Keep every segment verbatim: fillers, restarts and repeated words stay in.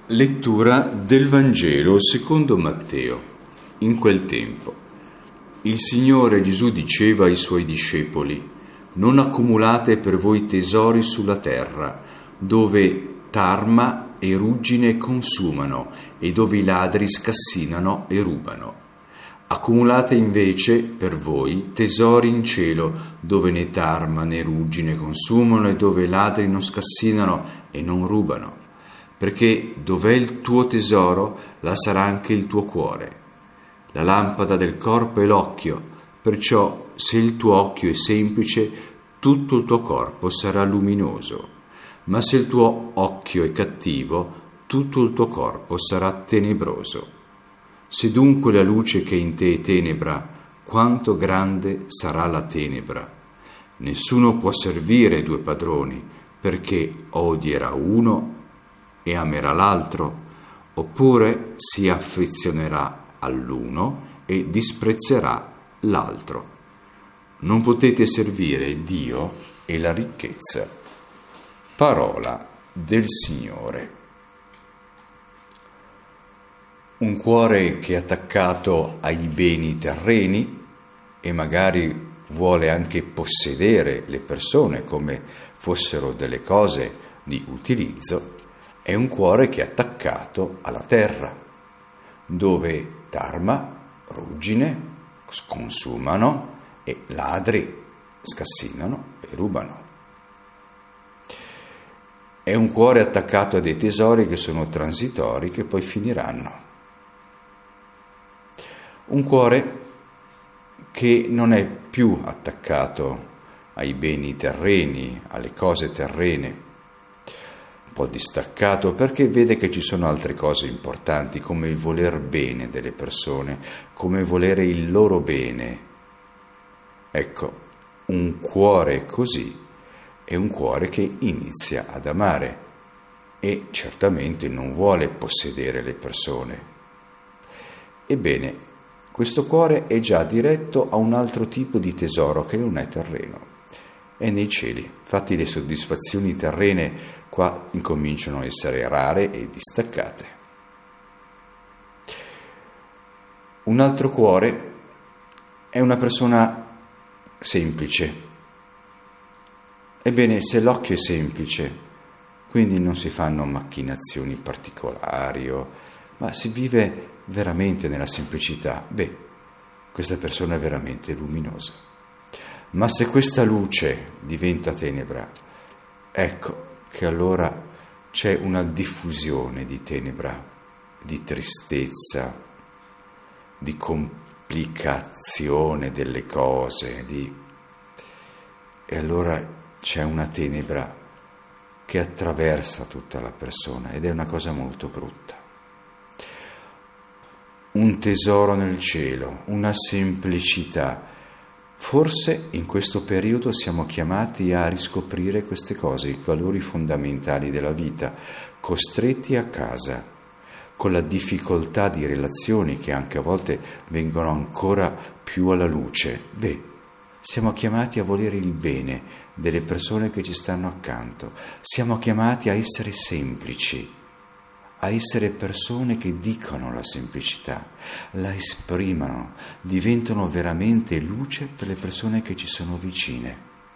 Lettura del Vangelo secondo Matteo. In quel tempo, il Signore Gesù diceva ai Suoi discepoli: non accumulate per voi tesori sulla terra, dove tarma e ruggine consumano e dove i ladri scassinano e rubano. Accumulate invece per voi tesori in cielo, dove né tarma né ruggine consumano e dove i ladri non scassinano e non rubano. Perché dov'è il tuo tesoro, là sarà anche il tuo cuore. La lampada del corpo è l'occhio, perciò se il tuo occhio è semplice, tutto il tuo corpo sarà luminoso. Ma se il tuo occhio è cattivo, tutto il tuo corpo sarà tenebroso. Se dunque la luce che è in te è tenebra, quanto grande sarà la tenebra? Nessuno può servire due padroni, perché odierà uno e amerà l'altro, oppure si affezionerà all'uno e disprezzerà l'altro. Non potete servire Dio e la ricchezza. Parola del Signore. Un cuore che è attaccato ai beni terreni e magari vuole anche possedere le persone come fossero delle cose di utilizzo, è un cuore che è attaccato alla terra, dove tarma, ruggine consumano e ladri scassinano e rubano. È un cuore attaccato a dei tesori che sono transitori, che poi finiranno. Un cuore che non è più attaccato ai beni terreni, alle cose terrene, un po' distaccato perché vede che ci sono altre cose importanti, come il voler bene delle persone, come volere il loro bene. Ecco, un cuore così è un cuore che inizia ad amare e certamente non vuole possedere le persone. Ebbene, questo cuore è già diretto a un altro tipo di tesoro che non è terreno, è nei cieli. Infatti le soddisfazioni terrene qua incominciano a essere rare e distaccate. Un altro cuore è una persona semplice. Ebbene, se l'occhio è semplice, quindi non si fanno macchinazioni particolari, o, ma si vive veramente nella semplicità, beh, questa persona è veramente luminosa. Ma se questa luce diventa tenebra, ecco che allora c'è una diffusione di tenebra, di tristezza, di complicazione delle cose, di... e allora c'è una tenebra che attraversa tutta la persona ed è una cosa molto brutta. Un tesoro nel cielo, una semplicità. Forse in questo periodo siamo chiamati a riscoprire queste cose, i valori fondamentali della vita, costretti a casa, con la difficoltà di relazioni che anche a volte vengono ancora più alla luce. Beh, siamo chiamati a volere il bene delle persone che ci stanno accanto, siamo chiamati a essere semplici, a essere persone che dicono la semplicità, la esprimano, diventano veramente luce per le persone che ci sono vicine.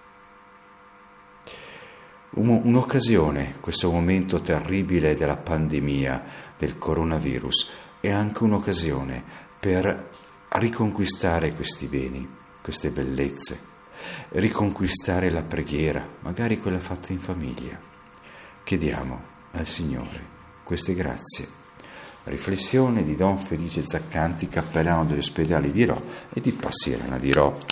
Un'occasione, questo momento terribile della pandemia, del coronavirus, è anche un'occasione per riconquistare questi beni, queste bellezze, riconquistare la preghiera, magari quella fatta in famiglia. Chiediamo al Signore queste grazie. Riflessione di Don Felice Zaccanti, cappellano degli ospedali di Rho e di Passirana di Rho.